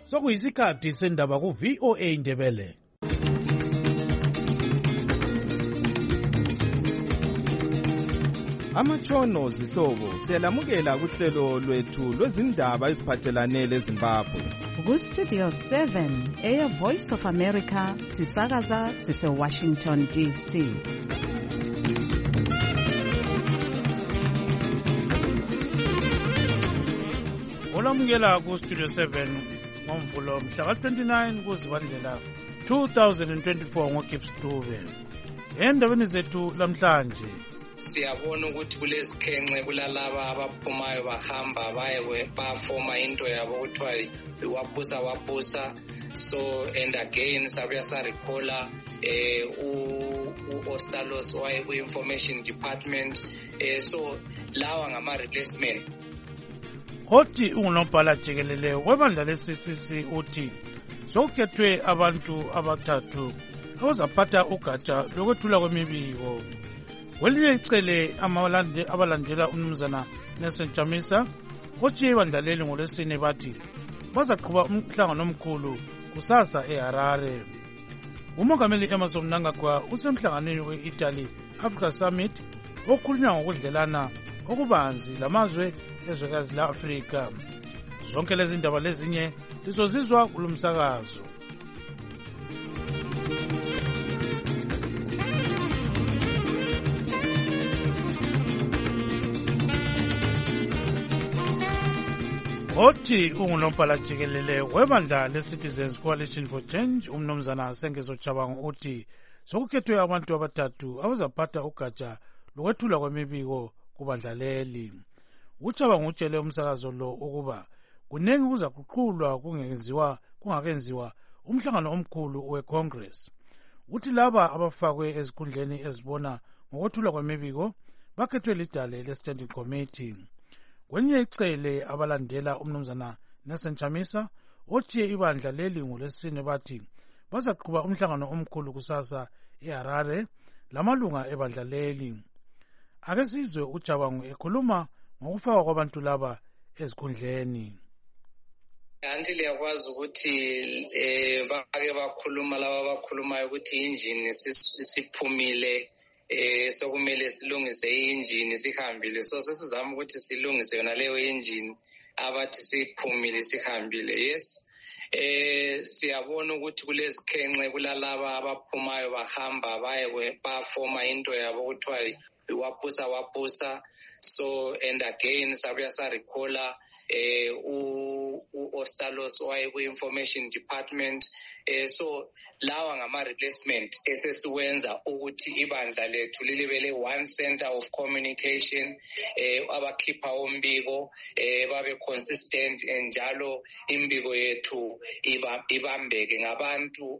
Sokuyisikhathi sendaba ku VOA Ndebele. Amatshono zihlobo siyalamukela kuhlelo lwethu lwezindaba eziphathelane leZimbabwe. Ku-Studio 7 Air Voice of America sisakaza sise-Washington DC. Olamukela ku-Studio 7 ngomvulo mhla ka-29 kuZibandlela 2024 ngoGibbs Dube. Endabeni zethu lamhlanje siyabona ukuthi kulezikhenxe kulalaba abaphumayo bahamba bafoma into yabo kuthiwa wabusa so and again sabuya sarecalla u-Ostalos waye-information department so lawa ngama-replacement. Othi ungunombhala jikelele webandla le-CCC uthi sokukhethwe abantu abathathu abazaphatha ugatsha lokwethula kwemibiko. Kwelinye icele abalandela umnumzana Nelson Chamisa otshiye ibandla leli ngoLwesine bathi bazaqhuba umhlangano omkhulu kusasa eHarare. Umongameli Emmerson Mnangagwa usemhlanganweni we-Italy Africa Summit okhulunywa ngokudlelana okubanzi lamazwe ezwekazi la-Afrika. Zonke lezi ndaba lezinye lizozizwa kulomsakazo. Othi ungunombhala jikelele webandla le-Citizens Coalition for Change umnumzana Sengezo Chabangu uthi sokukhethwe abantu abathathu abazaphatha ugatsha lokwethula kwemibiko kubandla leli. Uchabangu utshele umsakazo lo ukuba kunengi kuzakuqhulwa kungakenziwa umhlangano omkhulu we-Congress. Uthi laba abafakwe ezikhundleni ezibona ngokwethula kwemibiko bakhethwe lidale le-Standing Committee. Kwelinye icele abalandela umnumzana Nelson Chamisa otshiye ibandla leli ngoLwesine bathi bazaqhuba umhlangano omkhulu kusasa eHarare lamalunga ebandla leli. Ake sizwe uJabangu ekhuluma ngokufakwa kwabantu laba ezikhundleni. Anti liyakwazi ukuthi bake bakhuluma laba abakhulumayo ukuthi injini siphumile sokumele silungise i-engine sihambile so sesizama ukuthi silungise yona leyo engine abathi siphumile sihambile. Yes, siyabona ukuthi kulezikhenxe kulalaba abaphumayo bahamba bafoma into yabo kuthiwa wabusa so and again sabuya sarecalla u-Ostalos waye-information department so lawa ngama-replacement esesiwenza ukuthi ibandla lethu lilibele one center of communication abakhipha umbiko babe consistent njalo imbiko yethu ibambeke ngabantu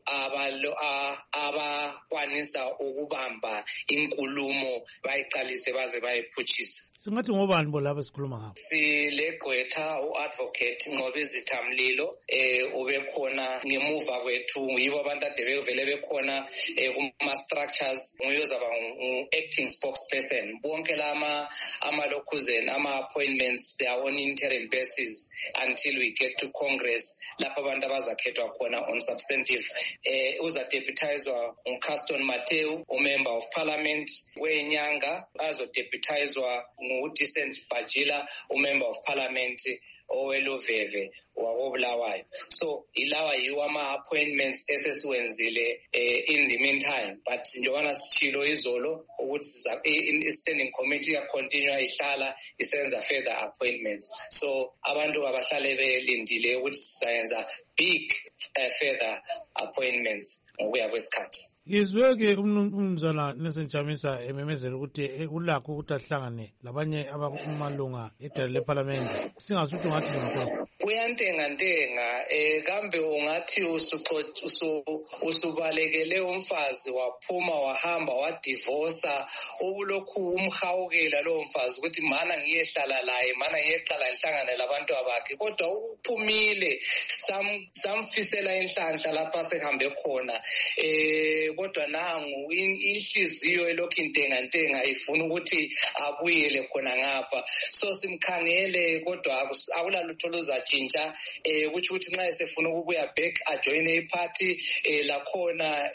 abakwanisa ukubamba inkulumo bayiqalise baze bayiphutshise. Singathi ngobani bo laba sikhuluma ngabo? Silegqwetha u-advocate Nqobizitha Mlilo ubekhona ngemuva kwethu yibo abantu ade bevele bekhona kuma-structures nguye ozaba ngu-acting spokesperson. Bonke lama amalokhuzeni ama-appointments they are on interim basis until we get to Congress lapho abantu abazakhethwa khona on substantive. Uzadeputizwa nguCaston Mateu umember of parliament wenyanga azodeputizwa ngu-Decent Bajila umember of parliament oweluveve wakobulawayo. So ilawa yiwo ama-appointments esesiwenzile in the meantime but njengobana sitshilo izolo ukuthi i-standing committee yacontinue ihlala isenza further appointments so abantu abahlale belindile ukuthi sizayenza big further appointments ngokuya kwesikhathi. Izwe-ke umnumzana Nelson Chamisa ememezela ukuthi ulakho ukuthi ahlangane labanye abakumalunga edale lephalamende. Singasuthi ungathi ngakho uyantengantenga kambe ungathi usubalekele umfazi waphuma wahamba wadivosa ubulokhu umhawukela lowo mfazi ukuthi mana ngiyehlala laye mana ngiyeqala ngihlangane labantu abakhe kodwa uphumile samfisela inhlanhla lapha sehambe khona kodwa nangu inhliziyo elokhu intenga ifuna ukuthi abuyele khona ngapha. So simkhangele kodwa akulalutho luzatshintsha ukuthi nxa esefuna ukubuya back ajoin iparty lakhona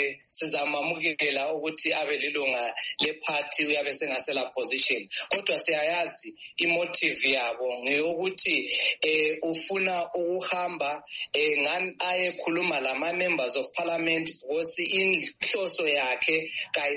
sizamamukela ukuthi abe lilunga leparty uyabe sengasela position. Kodwa siyayazi imotive yabo ngeyokuthi ufuna ukuhamba ngani ayekhuluma lama members of parliament because inhloso yakhe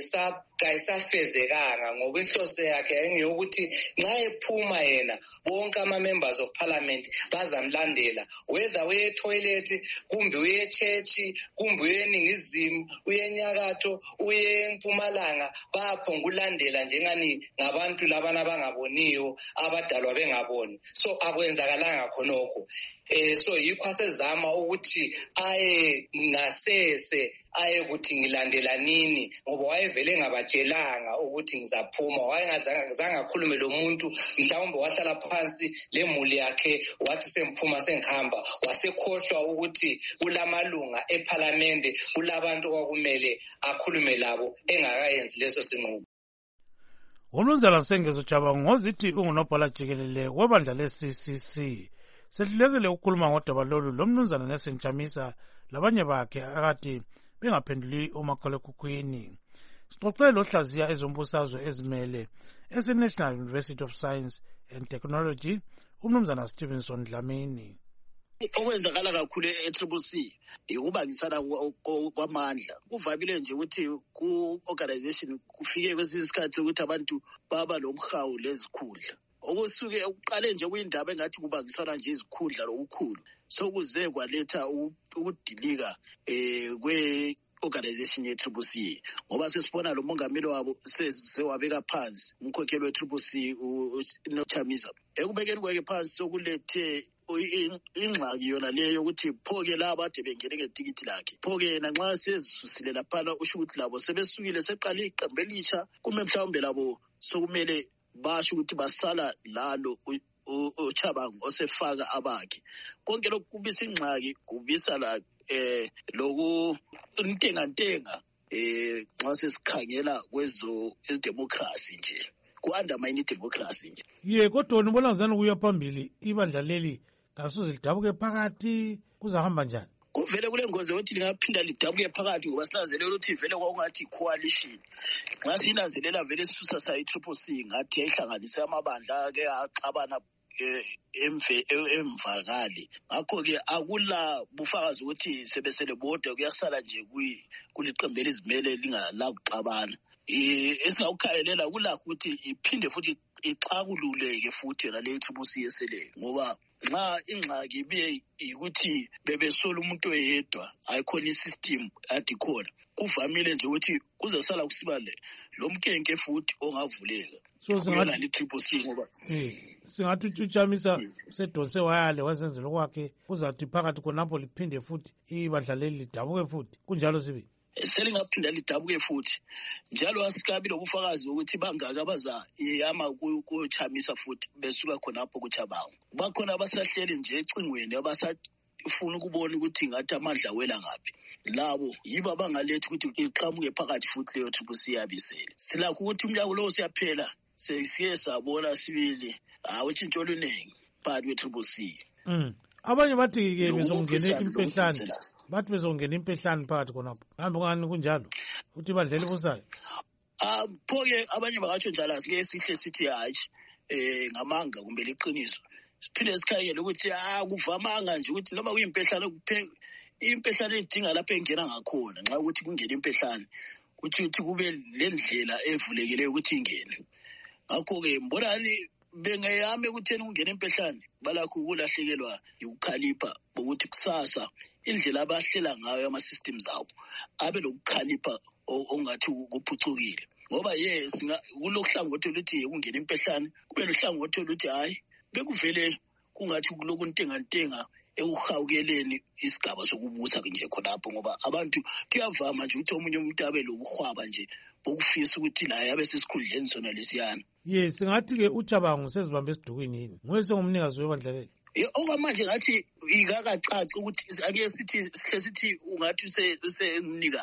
kayisafezekanga ngoba inhloso yakhe engeyokuthi nxa ephuma yena bonke ama-members of parliament bazamlandela, whether uye etoilet kumbe uye echurch kumbe uye eningizimu uye enyakatho uye empumalanga bayaphongulandela njengani ngabantu labana abangaboniyo abadalwa bengaboni. So akwenzakalanga khonokho. So yikho asezama ukuthi aye ngasese aye ukuthi ngilandela nini ngoba wayevele ngabatshelanga ukuthi ngizaphuma, wayengazange akhulume lo muntu, mhlawumbe wahlala phansi lemuli yakhe wathi semphuma sengihamba, wasekhohlwa ukuthi kulamalunga eParliament kulabantu kwakumele akhulume labo engakayenzi leso sinqumo. Umnumzana Sengezo Jabangu ngozithi ungunobhala jikelele webandla le-CCC sehlulekile ukukhuluma ngodaba lolu lomnumzana Nelson Chamisa labanye bakhe akade bengaphenduli umakhalekhukhwini. Sixoxe lohlaziya ezombusazwe ezimele ese-National University of Science and Technology umnumzana Stevenson Dlamini. Okwenzakala kakhulu e-CCC ukubangisana kwamandla. Kuvamile nje ukuthi ku-organization kufike kwesinye isikhathi ukuthi abantu baba lomhawu lezikhundla. Okusuke uqale nje kuyindaba engathi kubangisana nje izikhundla lokukhulu. Sokuze kwaletha ukudilika kwe-organization ye-CCC. Ngoba sesibona lo mongameli wabo sewabeka phansi umkhokheli we-CCC uNochamisa. Ekubekeni kwakhe phansi sokulethe ingxaki yona leyo ukuthi phoke laba ade bengene ngetikiti lakhe. Phoke yena nxa sezisusile laphana usho ukuthi labo sebesukile seqala iqembu elisha kume mhlawumbe labo sokumele basho ukuthi basala lalo uChabangu osefaka abakhe. Konke lokhu kubisa ingxaki, kubisa la loku intenga nxa sesikhangela kwezo democracy nje ku-undermine idemocracy nje. Ye kodwa nibona ngizani kuya phambili ibandla leli kasoze lidabuke phakathi kuzahamba njani? Kuvele kule ngozi yokuthi lingaphinda lidabuke phakathi ngoba sinanzelela ukuthi vele kwakungathi coalition. Nxa sinanzelela vele sisusa sayi-CCC ngathi yayihlanganise amabandla ke axabana emvakali. Ngakho-ke akula bufakazi ukuthi sebesele bodwa kuyasala nje kuliqembu elizimele lingala kuxabana. Esingakukhayelela kulakho ukuthi iphinde futhi ixakululeke futhi yona le CCC yeseleyo ngoba nxa ingxaki ibiye ukuthi bebesola umuntu oyedwa ayikhona isystem adikhona, kuvamile nje ukuthi kuzosala kusiba lo mkenke futhi ongavuleka. So singathi le-CCC ngoba singathi uChamisa sedonse wayale wasenzela kwakhe uzathi phakathi khonapho liphinde futhi ibandla leli lidabuke futhi kunjalo sibe selingaphinda lidabuke futhi njalo asikabi lobufakazi ukuthi bangaka abaza iyama kuChamisa futhi besuka khonapho kuChabangu. Bakhona abasahleli nje ecingweni abasafuna ukubona ukuthi ngathi amandla wela ngaphi. Labo yibo abangalethi ukuthi iqhamuke phakathi futhi leyo CCC yabisele. Silakho ukuthi umnyaka lo siyaphela sesiye sabona sibili utshintsho oluningi phakathi kwe-CCC. Abanye bathi-ke bezongena impehlane, bathi bezongena impehlane phakathi khonapho. Kambe ngani kunjalo ukuthi badlele busayo? Pho-ke abanye bakatsho njalo asike sihle sithi hatshi ngamanga kumbe liqiniso. Siphinde sikhangele ukuthi kuvamanga nje ukuthi noma kuyimpehlane impehlane idinga lapho engena ngakhona nxa ukuthi kungena impehlane ukuthi kube lendlela evulekileyo ukuthi ingene. Ngakho-ke mbonani bengayame ukutheni kungena impehlane balakho ukulahlekelwa ukukhalipha ukuthi kusasa indlela abahlela ngayo ama-systems abo abe lokukhalipha ongathi kuphucukile. Ngoba kulohlangothi oluthi kungena impehlane kube lohlangothi oluthi hayi bekuvele kungathi kuloku ntenga ekuhawukeleni isigaba sokubusa nje khonapho ngoba abantu kuyavama nje ukuthi omunye umuntu abe lokuhwaba nje bokufisa ukuthi la yabe sesikhundleni sona lesiyana. Yes, singathi-ke uChabangu sezibambe esidukwini yini ngoba sengumnikazi webandla leli. Okwamanje ngathi ikakacaci ukuthi ake sihle sithi ungathi usemnikazi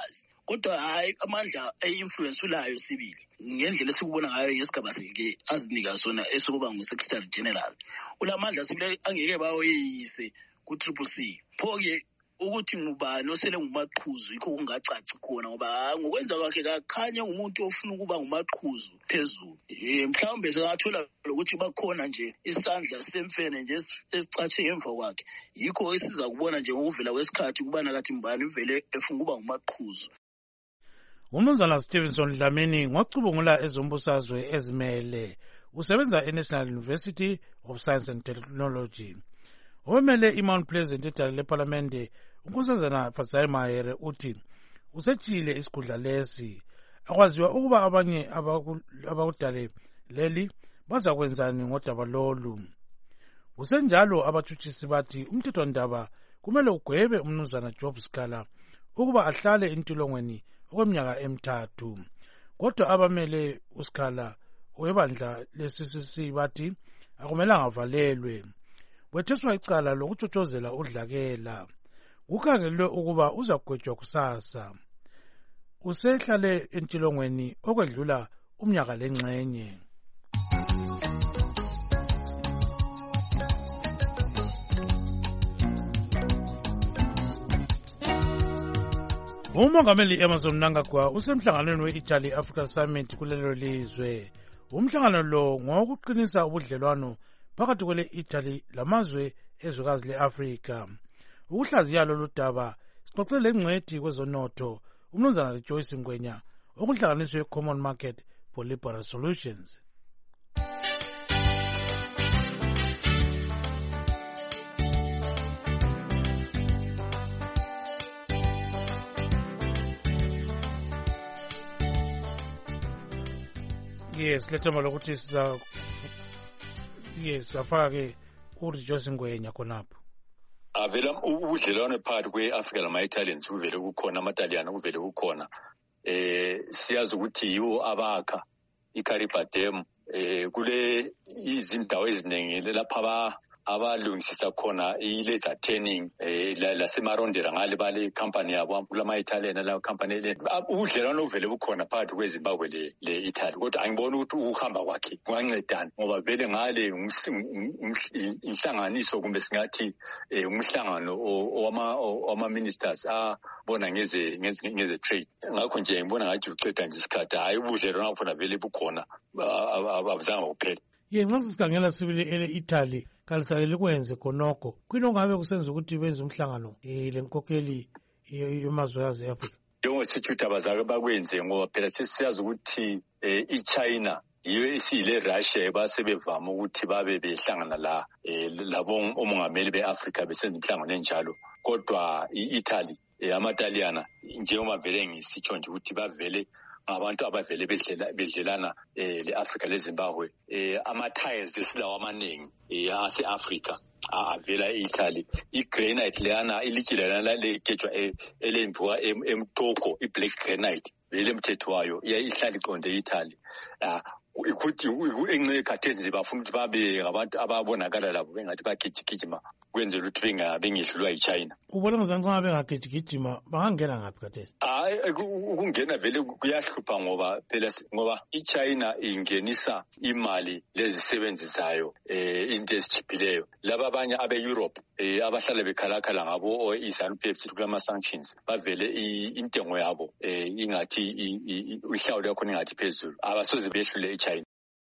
kodwa hayi amandla e-influence ulayo sibili ngendlela esikubona ngayo ngesigaba sike azinika sona esokuba ngu-Secretary General. Ulamandla sibili angeke bawoyise ku-CCC. Pho-ke ukuthi ngubani osele ngumaqhuzu yikho kungacaci khona ngoba ngokwenza kwakhe kakhanya umuntu ofuna ukuba ngumaqhuzu phezulu. Mhlawumbe sengathola ukuthi bakhona nje isandla semfene nje esicatshe ngemva kwakhe. Yikho esiza kubona nje ngokuvela kwesikhathi kubana kathi mbani uvele efuna ukuba ngumaqhuzu. Umnumzana Stevenson Dlamini ngocubungula ezombusazwe ezimele. Usebenza e-National University of Science and Technology. Omele iMount Pleasant eDala leParlamente uNkosazana Fatsai Mahere uthi usetshile isikhundla lesi akwaziwa ukuba abanye abakudale leli bazakwenzani ngodaba lolu. Kusenjalo abatshutshisi bathi umthethwandaba kumele ugwebe umnumzana Job Sikhala ukuba ahlale entolongweni okweminyaka emithathu. Kodwa abamele uSikhala webandla le-CCC bathi akumelanga avalelwe. Wetheswa icala lokutshotshozela udlakela. Kukhangelwe ukuba uzagwetshwa kusasa. Usehlale entolongweni okwedlula umnyaka lengxenye. Umongameli Emmerson Mnangagwa usemhlanganweni we-Italy Africa Summit kulelo lizwe. Umhlangano lo ngowokuqinisa ubudlelwano phakathi kwele-Italy lamazwe ezwekazi le-Afrika. Ukuhlaziya lolu daba sixoxe lengcwethi kwezonotho umnumzana Joyce Ngwenya okuhlanganiswe Common Market for Liberal Solutions. Yes, lethemba lokuthi safake uJoyce Ngwenya khonapho. Avela ubudlelwano phakathi kwe-Afrika lama-Italians kuvele kukhona, amaTaliyana kuvele kukhona. Siyazi ukuthi yiwo abakha iCariba Dam kule izindawo eziningi lapha abalungisisa khona i-laser tanning lasemarondera ngale bale company yabo kulama-Italian la company le. Ubudlelwano uvele bukhona phakathi kweZimbabwe le-Italy, kodwa angiboni ukuthi ukuhamba kwakhe kungancedani ngoba vele ngale inhlanganiso kumbe singathi umhlangano wama-ministers abona ngeze trade. Ngakho nje ngibona ngathi uceda nje isikhathi, hayi ubudlelwano khona vele bukhona abuzange kuphela. Nxa sikhangela sibili ele-Italy kalisalele kwenze khonokho kwini ongabe kusenza ukuthi benze umhlangano lenkokheli yemazwekazi e-Afrika. Sithi abazake bakwenze ngoba phela sesiyazi ukuthi iChina yiyo esiyile Russia basebevama ukuthi babe behlangana la labo omongameli be-Afrika besenza imhlangano enjalo, kodwa i-Italy amaTaliyana njengoba vele ngisitsho nje ukuthi bavele abantu abavele bedlelana le-Afrika leZimbabwe. Ama-tires esilawo amaningi ase-Afrika avela e-Italy. I-granite leyana ilitshe leyana legejwa elenziwa eMtoko, i-black granite vele emthetho wayo ihlala iqonde e-Italy. Ukuthi enxe khathesi nje bafuna ukuthi babe ngabantu ababonakala labo bengathi bagijigijima kwenzela ukuthi bengehlulwa yiChina. Ubona ngizange ngabe ngagijigijima bangangena ngaphi khathesi? Ukungena vele kuyahlupha ngoba iChina ingenisa imali lezisebenzisayo into ezijiphileyo. Laba abanye abe-Europe abahlala bekhalakhala ngabo i-ZANU-PF sithi kulama-sanctions bavele intengo yabo ingathi ihlawulo yakhona ingathi phezulu, abasoze behlule iChina.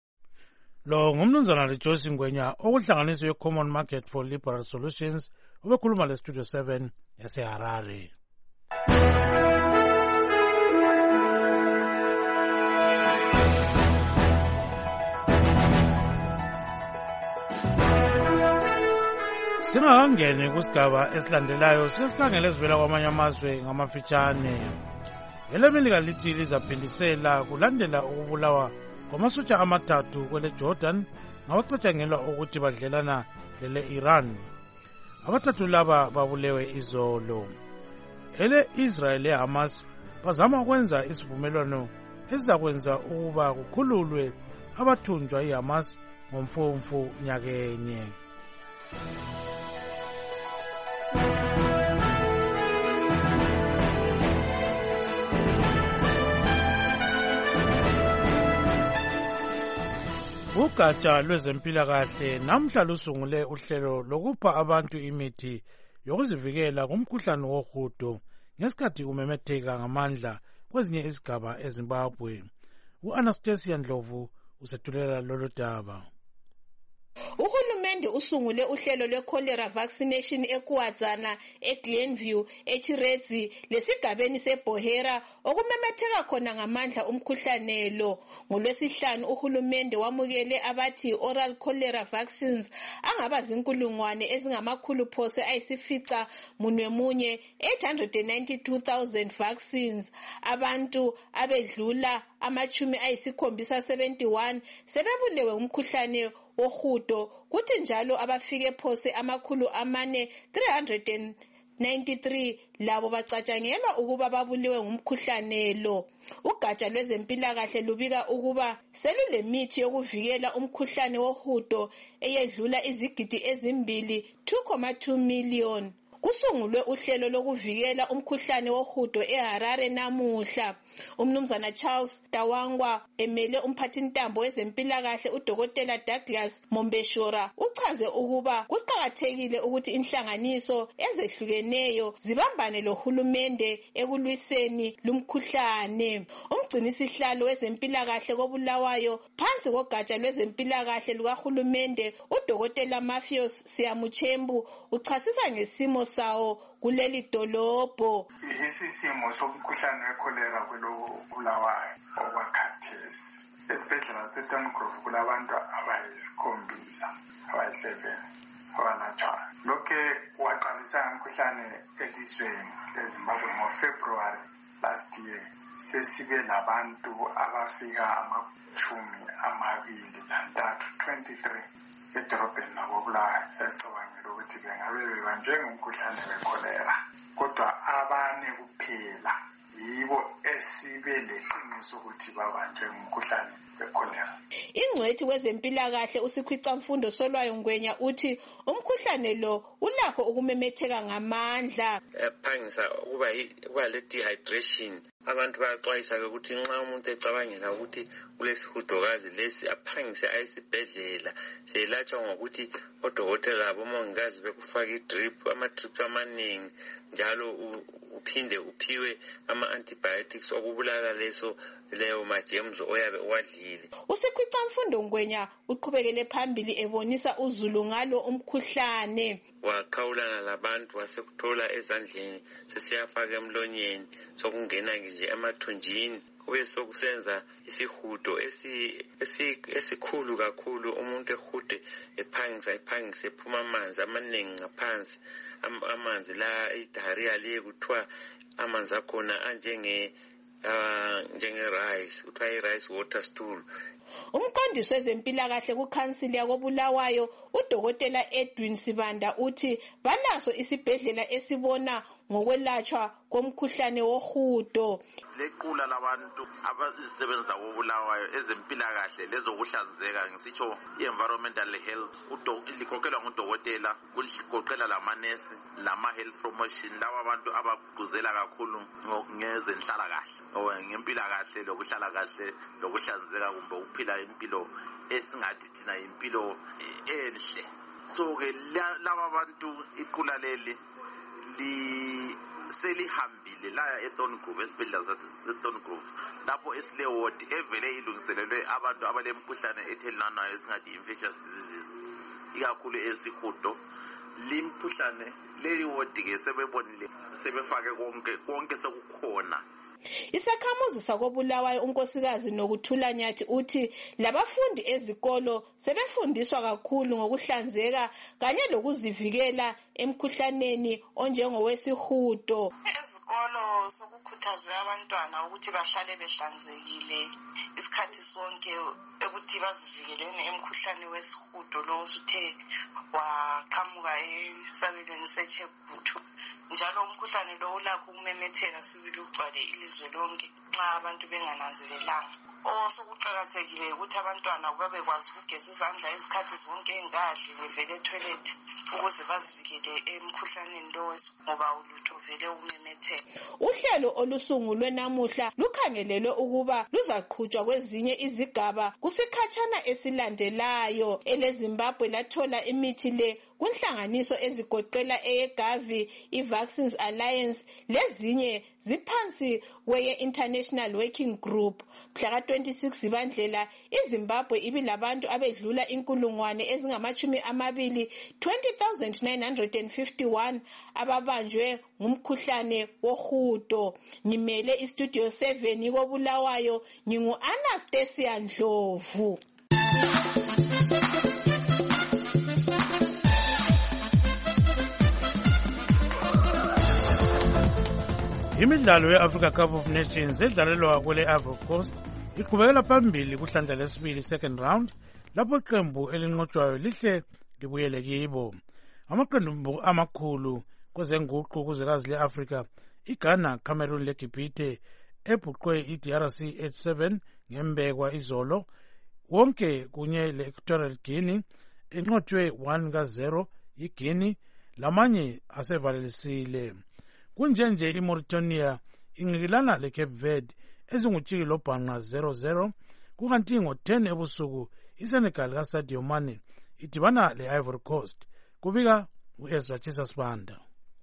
Lo ngumnumzana Joyce Ngwenya okuhlanganiswe Common Market for Liberal Solutions obekhuluma le-Studio 7 yaseHarare. Singakangeni kusigaba esilandelayo sesikhangele ezivela kwamanye amazwe ngamafitshane. EleMelika lithi lizaphindisela kulandela ukubulawa kwamasotsha amathathu kwele Jordan ngabacatshangelwa ukuthi badlelana lele-Iran. Abathathu laba babulewe izolo. Ele-Israel le-Hamas bazama ukwenza isivumelwano esizakwenza ukuba kukhululwe abathunjwa i-Hamas ngomfumfu nyakenye. Ugatsha lwezempilakahle namhla lusungule uhlelo lokupha abantu imithi yokuzivikela kumkhuhlane wohudo ngesikhathi umemetheka ngamandla kwezinye izigaba eZimbabwe. U-Anastasia Ndlovu usethulela lolu daba. Uhulumende usungule uhlelo lwe-cholera vaccination eKuwadzana, eGlenview, eChiredzi lesigabeni seBohera okumemetheka khona ngamandla umkhuhlane lo. NgoLwesihlanu uhulumende wamukele abathi oral cholera vaccines angaba zinkulungwane ezingamakhulu phose ayisifica munye 892,000 vaccines. Abantu abedlula amachumi ayisikhombisa 71 sebebulewe umkhuhlane wohudo, kuthi njalo abafike phose amakhulu amane 393 labo bacatshangelwa ukuba babuliwe ngumkhuhlane lo. Ugatsha lwezempilakahle lubika ukuba selulemithi yokuvikela umkhuhlane wohudo eyedlula izigidi ezimbili 2.2 million. Kusungulwe uhlelo lokuvikela umkhuhlane wohudo eHarare namuhla. Umnumzana Charles Tawangwa emele umphathintambo wezempilakahle uDokotela Douglas Mombeshora uchaze ukuba kuqakathekile ukuthi inhlanganiso ezehlukeneyo zibambane lohulumende ekulwiseni lumkhuhlane. Umgcinisihlalo wezempilakahle koBulawayo phansi kogatsha lwezempilakahle lukahulumende uDokotela Matthews Siyamuchembu uchasisa ngesimo sawo kuleli dolobho. Isimo somkhuhlane wekholera Bulawayo okwakhathesi. Esibhedlela seTongrove kulabantu abayisikhombisa, abayi7 abalatshwayo. Lokhe waqalisa umkhuhlane elizweni leZimbabwe ngoFebruary last year. Sesibe labantu abafika amachumi amabili lantathu 23 edorobheni lakoBulawayo esicabangela ukuthi bengabe bebanjwe ngumkhuhlane wekholera. Kodwa abane kuphela yibo esibe leqiniso ukuthi babanjwe ngumkhuhlane wekholera. Ingcwethi wezempilakahle uSikhwicamfundo Solwayo Ngwenya uthi umkhuhlane lo ulakho ukumemetheka ngamandla. Phangisa ukuba le dehydration. Abantu bayaxwayisa ukuthi nxa umuntu ecabangela ukuthi kulesihudokazi lesi aphangise ayesibhedlela seyelatshwa ngokuthi odokotela labomongikazi bekufaka idrip, ama-drip amaningi, njalo uphinde uphiwe ama-antibiotics okubulala leyo majemuzi oyabe uwadlile. uSikhwicamfundo Ngwenya uqhubekele phambili ebonisa uzulu ngalo umkhuhlane. Waqhawulana labantu wasekuthola ezandleni sesiyafaka emlonyeni sokungena nje emathunjini kube sokusenza isihudo esikhulu kakhulu. Umuntu ehude ephangise ephuma amanzi amaningi ngaphansi. Amanzi la idiarrhea liye kuthiwa amanzi akhona anjenge rice, kuthiwa i-rice water stool. Umqondisi wezempilakahle kukhansili yakoBulawayo uDokotela Edwin Sibanda uthi balaso isibhedlela esibona ngokwelatshwa komkhuhlane wohudo. Silequla labantu abazisebenza koBulawayo ezempilakahle lezokuhlanzeka, ngisitsho i-environmental health, likhokhelwa ngudokotela, kuligoqela lamanesi lama-health promotion, laba abantu abagquzela kakhulu ngezenhlalakahle ngempilakahle lokuhlala kahle lokuhlanzeka kumbe ukuphila impilo esingathi thina impilo enhle. So-ke laba bantu iqula leli selihambile laya eTongrove, esibhedlela seTongrove, lapho esilewodi evele ilungiselelwe abantu abalemkhuhlane ethelelanayo esingathi infectious diseases, ikakhulu esihudo. Limkhuhlane leli wodi-ke sebebonile, sebefake konke sekukhona. Isakhamuzi sakoBulawayo unkosikazi Nokuthula Nyathi uthi labafundi ezikolo sebefundiswa kakhulu ngokuhlanzeka kanye lokuzivikela emkhuhlaneni onjengowesihudo. Ezikolo sokukhuthazwe abantwana ukuthi bahlale behlanzekile isikhathi sonke, ukuthi bazivikeleni emkhuhlane wesihudo lo osuthe waqhamuka esabelweni seChebutu. Njalo umkhuhlane lo ulakho ukumemetheka sibili ugcwale ilizwe lonke nxa abantu bengananzelelanga. osokuqakathekile ukuthi abantwana babekwazi ukugeza izandla izikhathi zonke engadli bevele etoilet ukuze bazivikele emkhuhlaneni lo ngoba ulutho vele umemetheka. Uhlelo olusungulwe namuhla lukhangelelwe ukuba luzaqhutshwa kwezinye izigaba kusikhatshana esilandelayo. EleZimbabwe lathola imithi le kunhlanganiso ezigoqela eyeGavi, iVaccines Alliance lezinye ziphansi kweye International Working Group. Mhla ka-26 Zibandlela iZimbabwe ibilabantu abedlula 20,951 ababanjwe ngumkhuhlane wohudo. Ngimele istudio 7 koBulawayo, ngingu-Anastasia Ndlovu. Imidlalo ye-Africa Cup of Nations edlalelwa kwele Ivory Coast iqhubekela phambili kuhlandla lesibili second round lapho iqembu elinqotshwayo lihle libuyele kibo. Amaqembu amakhulu kwezenguqu kuzwekazi le-Afrika iGhana, Cameroon leGibhithe ebhuqwe iDRC 87 ngembekwa izolo, wonke kunye le-Equatorial Guinea enqotshwe 1-0 yiGuinea, lamanye asevalelisile. Kunjenje iMauritania inqikilana leCape Verde ezingutshikilobhanqa 0-0, kukanti ngo-10 ebusuku iSenegal kaSadio Mane idibana le-Ivory Coast. Kubika u-Ezra Chisasibanda.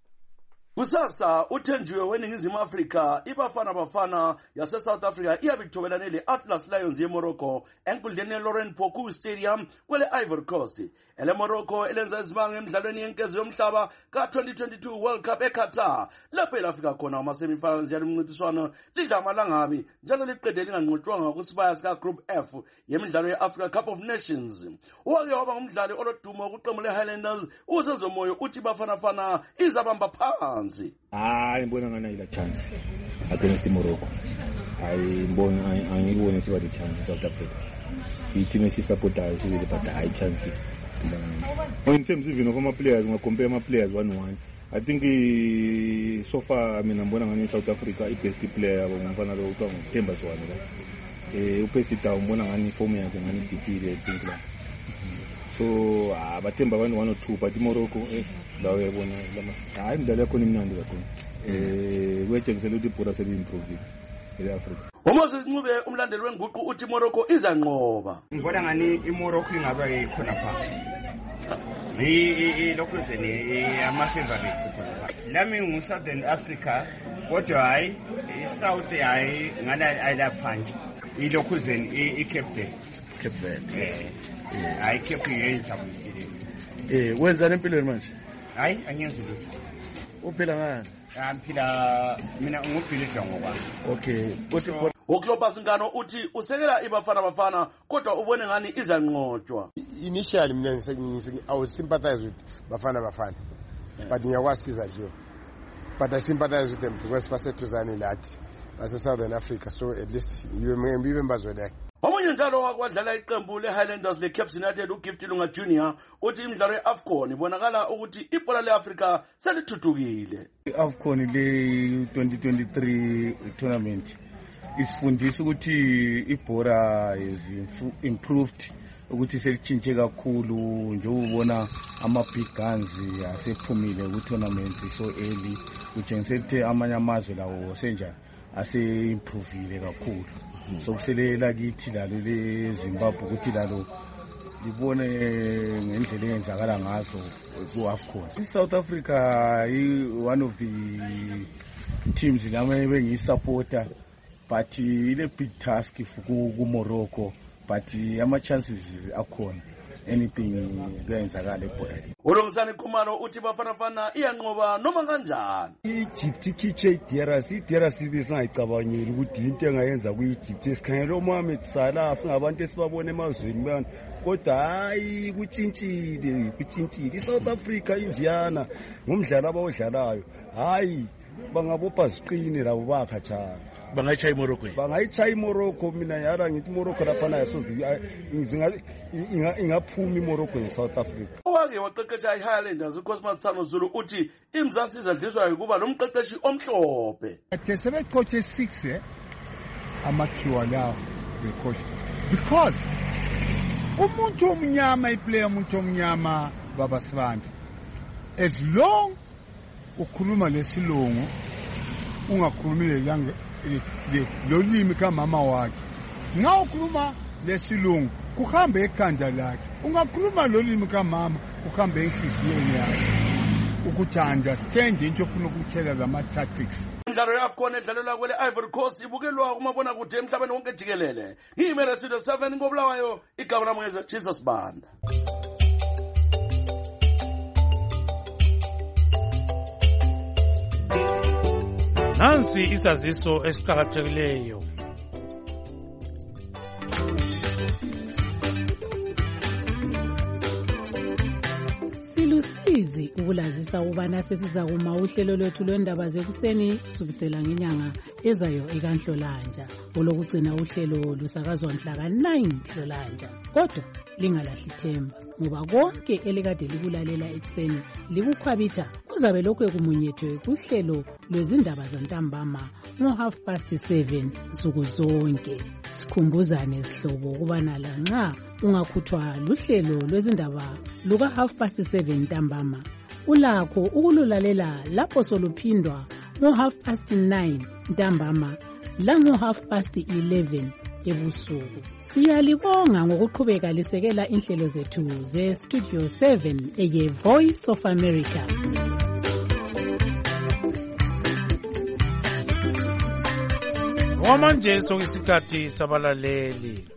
Kusasa uthenjiwe weNingizimu Afrika iBafana Bafana yase South Africa iyabithobelane le-Atlas Lions yeMorocco enkundleni yeLaurent Poku Stadium kwele Ivory Coast. Ele Morocco elenza izibanga emidlalweni yenkezo yomhlaba ka-2022 World Cup eQatar. Lapho elafika khona ama-semifinals yalo mncintiswano lidla amalangabi njalo liqede linganqotshwanga kusibaya sika-Group F yemidlalo ye-Africa Cup of Nations. Wake waba ngumdlali olodumo kuqembu le-Highlanders uZenzo Moyo uthi iBafana izabamba phansi. Ngibona ngana ila chance against Morocco. Angibona siba the chance South Africa. Team esisupportayo sibili but high chance. In terms even of my players, we compare my players 1-1. I think so far ngibona ngani South Africa best player ngifana lo utwa Themba Zwane. Upesita ngibona ngani form yakhe ngani dipile I think la. So abathemba 1 or 2 but Morocco lawo yabona lama hayi indlela yakho imnandi kakhulu. Wetshengisa ukuthi ibhola seli-improve e-Africa. uMoses Ncube umlandeli wenguqu uthi Morocco izanqoba. Ngibona ngani iMorocco ingaba ikhona pha. Lokho zeni ama-favorites khona. Lami ngu-Southern Africa kodwa hayi i-South hayi ngani ayilaphansi. Ilokho zeni i-Cape Verde. Hayi Cape ngiyijabulile. Wenzani empilweni manje? Hayi angenzi lutho. Uphila ngani? Ngiphila mina ngubhilidwa ngoba. Okay. uClobus Ngano uthi usekela iBafana Bafana kodwa ubone ngani izanqotshwa. Initially mina I would sympathize with Bafana Bafana. But ngiyawasiza nje. But I sympathize with them because basetuzani lathi base Southern Africa, so at least yibe mbazwe. Omunye njalo wakwadlala iqembu le-Highlanders le-Caps United uGift Lunga Jr. uthi imidlalo ye-AFCON ibonakala ukuthi ibhola le-Afrika selithuthukile. I-AFCON le-2023 tournament isifundisa ukuthi ibhola is improved, ukuthi selitshintshe kakhulu nje ubona ama-big guns asephumile ku-tournament so early, kutshengisa ukuthi amanye amazwe lawo senjani ase-improvile kakhulu. So kuselela kithi lalo leZimbabwe ukuthi lalo libone ngendlela eyenzakala ngazo ku-AFCON. iSouth Africa one of the teams lami bengiyisupporter, but ile big task ku-Morocco, but ama-chances akhona anything kuyenzakala ebholeni. uLungisani Khumalo uthi Bafana iyanqoba noma kanjani. iEgypt ikhitshe iDRC besingayicabangeli ukuthi into engayenza ku-Egypt esikhangela uMohamed Salah singabantu esibabona emazweni bana, kodwa hayi kutshintshile. iSouth Africa injiyana ngomdlalo abawudlalayo, hayi bangabopha ziqine labo bakhatshana. Bangayitshaya iMorocco. Bangayitshaya iMorocco, mina yara ngithi iMorocco laphana yasoze ingaphuma iMorocco neSouth Africa. Owake waqeqesha iHighlanders uCosmas Tsano Zulu uthi iMzansi izadliswa ukuba nomqeqeshi omhlophe. Sebecoache 6 amakhiwa lawo cautious because umuntu omnyama iplayer umuntu omnyama baba Sibanda as long ukhuluma lesilungu ungakhulumi lolimi kamama wakhe nga ukhuluma lesilungu kuhambe ekhanda lakhe ungakhuluma lolimi kamama kuhambe enhliziyweni yakhe ukuthi understand into ofuna ukutshela lama tactics. Imidlalo ye-AFCON edlalelwa kwele Ivory Coast ibukelwa kumabonakude emhlabeni wonke jikelele. Ngiyimele Studio 7 ngobulawayo igama lami ngeze Jesus Banda. Nansi isaziso esiqhakathekileyo. Silusizi ukulazisa ubana sesiza kuma uhlelo lwethu lwendaba zekuseni kusukisela ngenyanga ezayo ekanhlolanja. Olokugcina uhlelo lusakazwa mhla ka-9 Nhlolanja. Kodwa lingalahli ithemba ngoba konke elikade likulalela ekuseni likukhwabitha kuzabe lokhu kumunyethwe kuhlelo lwezindaba zantambama ngo-7:30 nsuku zonke. Sikhumbuzane sihlobo ukubana lanxa ungakhuthwa luhlelo lwezindaba luka 7:30 ntambama ulakho ukululalela lapho soluphindwa ngo-9:30 ntambama lango-11:30 ebusuku. Siyalibonga ngokuqhubeka lisekela inhlelo zethu ze-Studio 7 eye-Voice of America. Wamanje sokuyisikhathi sabalaleli.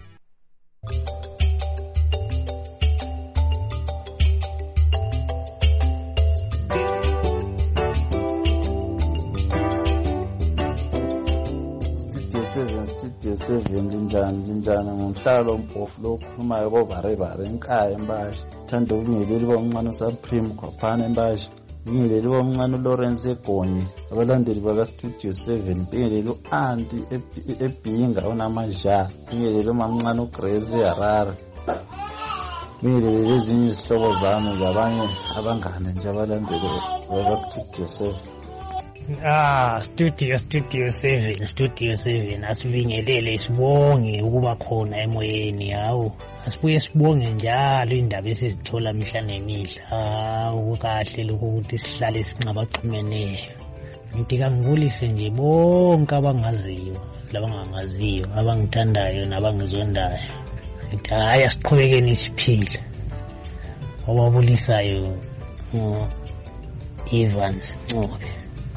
Studio 7 linjani ngomhlalo mpofu lokhulumayo kovarebare enkaya embashi thanda ukungileli bomncane uSupreme Khwaphana embashi ngileli bomncane uLawrence Egonyi abalandeli baka Studio 7 ngileli uAnti eBinga onamaja ngileli umamncane uGrace Harare ngileli ezinye izihlobo zami zabanye abangane nje abalandeli baka Studio 7. Studio 7 asibingelele sibonge ukuba khona emoyeni yawo asibuye sibonge njalo indaba esizithola mihla nemihla ukukahle lokho ukuthi sihlale singabaxhumeneyo ngithi kangibulise nje bonke abangaziyo labangangaziyo abangithandayo nabangizondayo ngithi hayi asiqhubekeni siphila obabulisayo Evans Ncube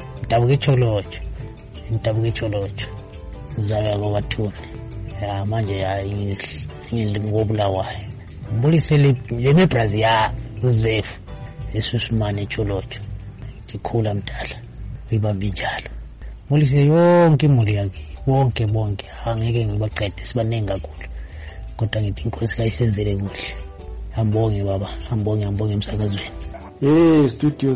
Ntabuke Cholocho Zala Lovathuni manje ngingobulawayo mbulise le Brazil ya Joseph Esusumane Cholocho ndikhula mdala uyibamba njalo mbulise yonke imuli yakhe bonke angeke ngibaqede sibanenge kakhulu kodwa ngithi inkosi kayisenzele kuhle ambonge baba ambonge emsakazweni. Studio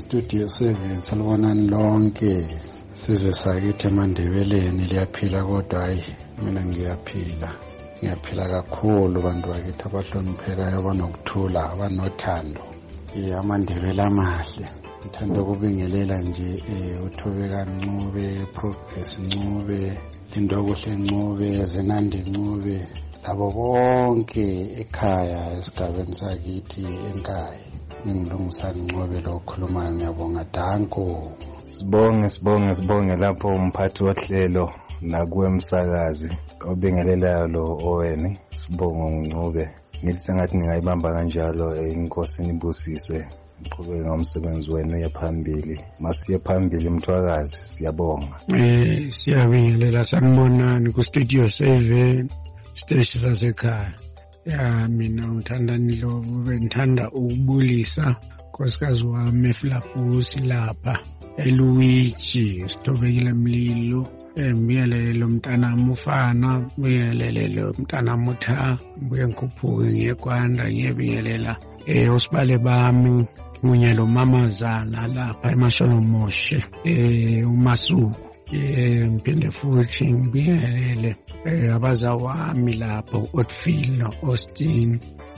7 salibonani lonke sizwe sakithi eMandebeleni liyaphila kodwa hayi mina ngiyaphila kakhulu bantu bakithi abahloniphekayo abanokuthula abanothando amandebele amahle ngithanda ukubingelela nje uThobeka Ncube Progress Ncube Lindokuhle Ncube Zenandi Ncube labo bonke ekhaya esigabeni sakithi enkaya ngilungisa Ncube lokhuluma ngiyabonga Danko. Sibonge lapho umphathi wohlelo nakuwe umsakazi obingelelayo lo Owen sibonga Ncube ngithi sengathi ngingayibamba kanjalo inkosi nibusise uqhubeke ngomsebenzi wenu yaphambili masiye phambili mthwakazi siyabonga. Siyabingelela sanibonani ku Studio 7 station sasekhaya. Mina ngithanda Ndlovu bengithanda ukubulisa nkosikazi wami eFlapusi lapha eLuigi Sithobekile Mlilo ngiyelele lo mntana umfana ngiyelele lo mntana Mutha ngibuye ngikhuphuke ngiyekwanda ngiyebingelela osibale bami kunye lo mamazana lapha eMasholomushe uMasuku ngiphinde futhi ngibingelele abazawami lapho Otfield no-Austin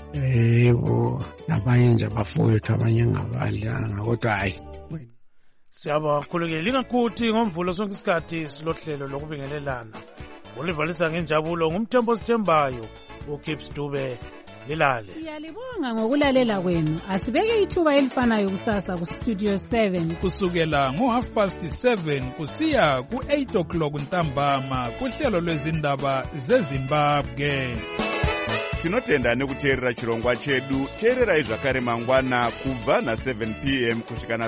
nabanye nje abafowethu abanye ngabalanga kodwa hayi siyabonga kakhulu ke lingakuthi ngomvulo sonke isikhathi silohlelo lokubingelelana ulivalisa ngenjabulo ngumthembo sithembayo uKips Dube. Lilale. Siyalibonga ngokulalela kwenu. Asibeke ithuba elifanayo kusasa ku Studio 7 kusukela ngo7:30 kusiya ku8 o'clock ntambama kuhlelo lwezindaba zeZimbabwe. Tinotenda nekuteerera chirongwa chedu. Teererai zvakare mangwana kubva na7 p.m. kusvika